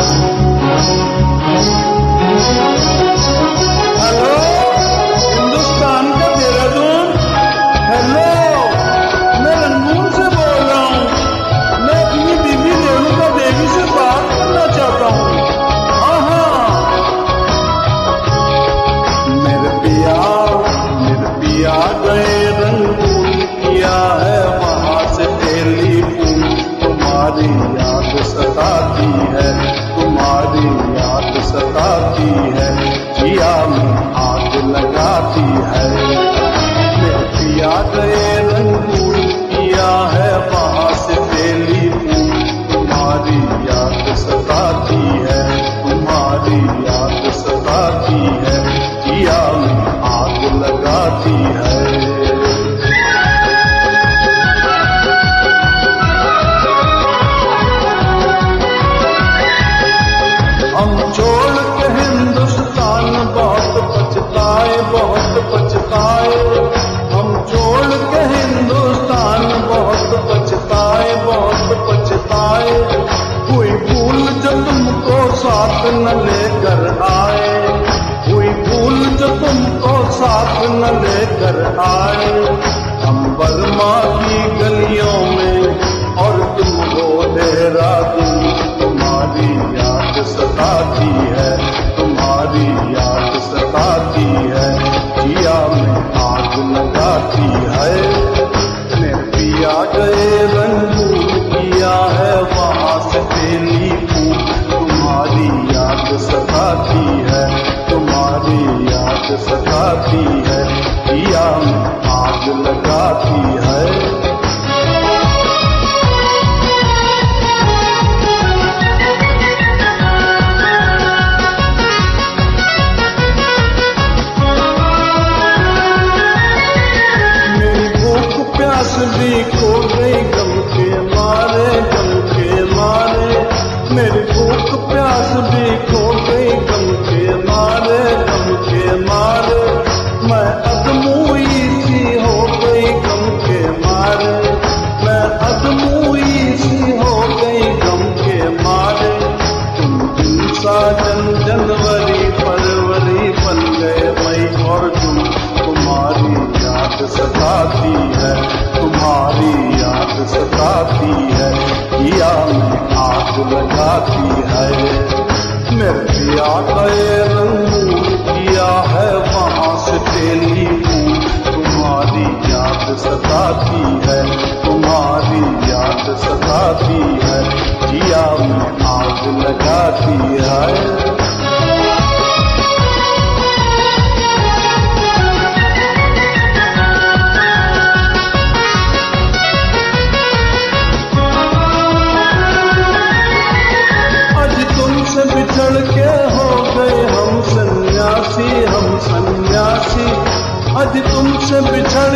तुम्हारी याद सताती है, जिया में आग लगाती है। मैं पिया गए रंगून किया है वहां से तेली फूल, तुम्हारी याद सताती है, तुम्हारी याद सताती है, जिया में आग लगाती है। हम छोड़ के हिंदुस्तान बहुत पछताए, बहुत पछताए। हम छोड़ के हिंदुस्तान बहुत पछताए, बहुत पछताए। कोई भूल जो तुमको साथ न लेकर आए, कोई भूल जो तुमको साथ न लेकर आए। हम बर्मा की गलियों में और तुम हो देहरादून, तुम्हारी याद सताती है, तुम्हारी याद सताती है, जिया में आग लगाती है। मैं पिया गए रंगून किया है वहां से तेली फूल, तुम्हारी याद सताती है, तुम्हारी याद सताती है, जिया में आग लगाती है। प्यास भी खो गई गम के मारे, गम के मारे। मेरी भूख प्यास भी खो गई गम के मारे, गम के मारे। मैं अधमूई सी हो गई गम के मारे, मैं अधमूई सी हो गई गम के मारे। तुम दिन साजन जनवरी फरवरी बन गए मई और जून, तुम्हारी याद सताती है, तुम्हारी याद सताती है, जिया में आग लगाती है। मेरे पिया गए रंगून किया है वहां से तेली फूल, तुम्हारी याद सताती है, तुम्हारी याद सताती है, जिया में आग लगाती है। बिछड़ के हो गए हम सन्यासी, हम सन्यासी। आज तुमसे बिछड़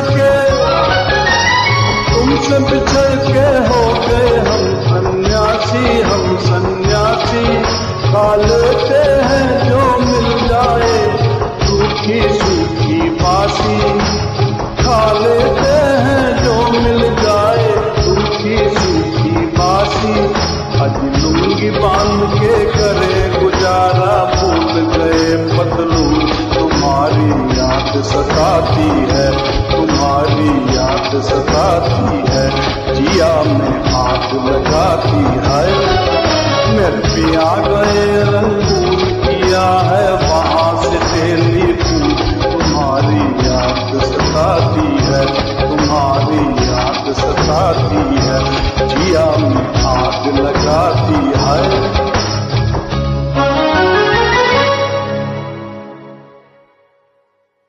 के हो गए हम सन्यासी, हम सन्यासी। खा लेते हैं जो मिल जाए सूखी सूखी बासी, खा लेते हैं जो मिल जाए सूखी सूखी बासी। आज लुंगी बांध के करे गुजारा, भूल गए पतलून, तुम्हारी याद सताती है, तुम्हारी याद सताती है, जिया में आग लगाती है। मेरे पिया गए रंगून किया